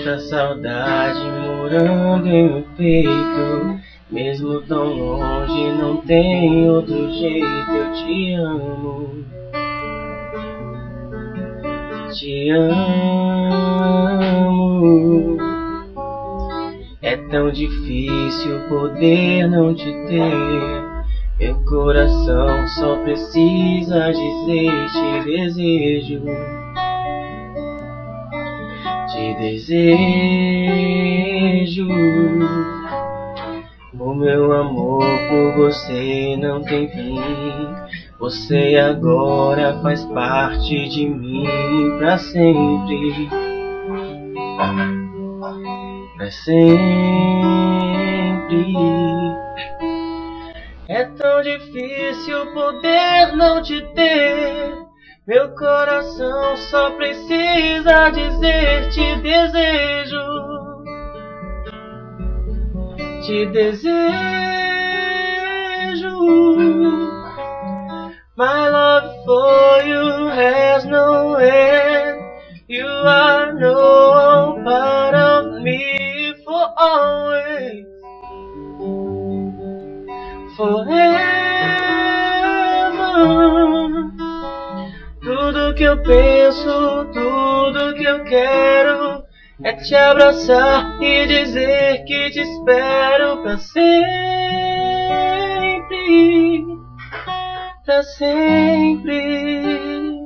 tanta saudade morando em meu peito. Mesmo tão longe, não tem outro jeito. Eu te amo, te amo. É tão difícil poder não te ter. Meu coração só precisa dizer: te desejo, te desejo. O meu amor por você não tem fim. Você agora faz parte de mim pra sempre, pra sempre. É tão difícil poder não te ter. Meu coração só precisa dizer: te desejo, te desejo. My love for you has no end. You are no part of me for always, forever. Tudo que eu penso, tudo que eu quero é te abraçar e dizer que te espero pra sempre, pra sempre.